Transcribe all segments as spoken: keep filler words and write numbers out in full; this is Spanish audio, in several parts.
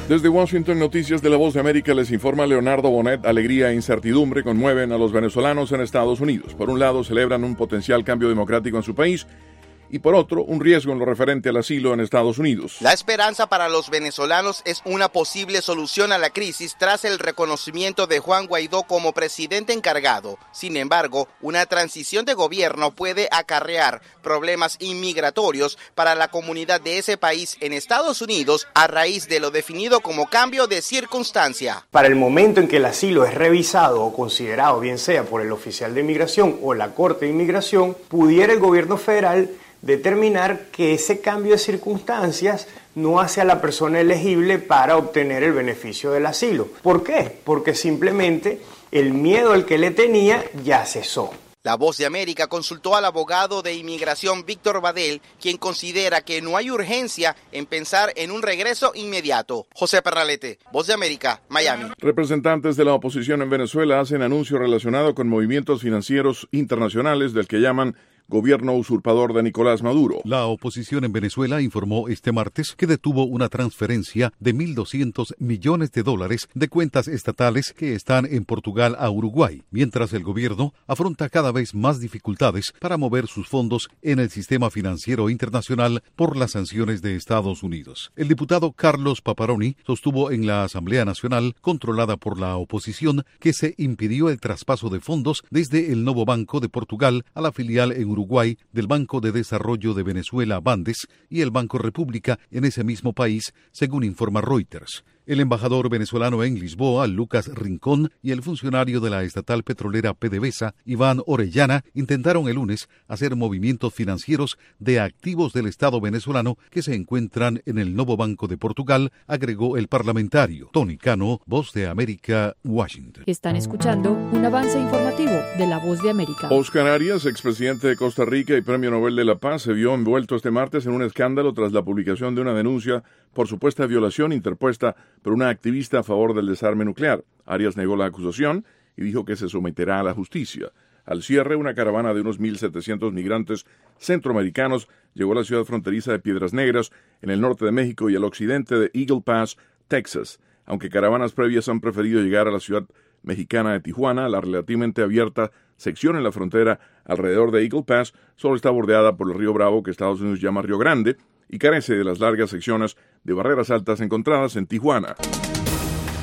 Desde Washington, Noticias de la Voz de América, les informa Leonardo Bonet. Alegría e incertidumbre conmueven a los venezolanos en Estados Unidos. Por un lado, celebran un potencial cambio democrático en su país, y por otro, un riesgo en lo referente al asilo en Estados Unidos. La esperanza para los venezolanos es una posible solución a la crisis tras el reconocimiento de Juan Guaidó como presidente encargado. Sin embargo, una transición de gobierno puede acarrear problemas inmigratorios para la comunidad de ese país en Estados Unidos a raíz de lo definido como cambio de circunstancia. Para el momento en que el asilo es revisado o considerado, bien sea por el oficial de inmigración o la Corte de Inmigración, pudiera el gobierno federal determinar que ese cambio de circunstancias no hace a la persona elegible para obtener el beneficio del asilo. ¿Por qué? Porque simplemente el miedo al que le tenía ya cesó. La Voz de América consultó al abogado de inmigración Víctor Badel, quien considera que no hay urgencia en pensar en un regreso inmediato. José Pernalete, Voz de América, Miami. Representantes de la oposición en Venezuela hacen anuncio relacionado con movimientos financieros internacionales del que llaman gobierno usurpador de Nicolás Maduro. La oposición en Venezuela informó este martes que detuvo una transferencia de mil doscientos millones de dólares de cuentas estatales que están en Portugal a Uruguay, mientras el gobierno afronta cada vez más dificultades para mover sus fondos en el sistema financiero internacional por las sanciones de Estados Unidos. El diputado Carlos Paparoni sostuvo en la Asamblea Nacional, controlada por la oposición, que se impidió el traspaso de fondos desde el Novo Banco de Portugal a la filial en Uruguay del Banco de Desarrollo de Venezuela, Bandes, y el Banco República en ese mismo país, según informa Reuters. El embajador venezolano en Lisboa, Lucas Rincón, y el funcionario de la estatal petrolera PDVSA, Iván Orellana, intentaron el lunes hacer movimientos financieros de activos del Estado venezolano que se encuentran en el Novo Banco de Portugal, agregó el parlamentario. Tony Cano, Voz de América, Washington. Están escuchando un avance informativo de la Voz de América. Oscar Arias, expresidente de Costa Rica y Premio Nobel de la Paz, se vio envuelto este martes en un escándalo tras la publicación de una denuncia por supuesta violación interpuesta por una activista a favor del desarme nuclear. Arias negó la acusación y dijo que se someterá a la justicia. Al cierre, una caravana de unos mil setecientos migrantes centroamericanos llegó a la ciudad fronteriza de Piedras Negras, en el norte de México, y al occidente de Eagle Pass, Texas. Aunque caravanas previas han preferido llegar a la ciudad mexicana de Tijuana, la relativamente abierta sección en la frontera alrededor de Eagle Pass solo está bordeada por el río Bravo, que Estados Unidos llama Río Grande, y carece de las largas secciones de barreras altas encontradas en Tijuana.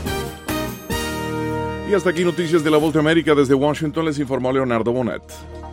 Y hasta aquí Noticias de la Voz de América. Desde Washington les informó Leonardo Bonet.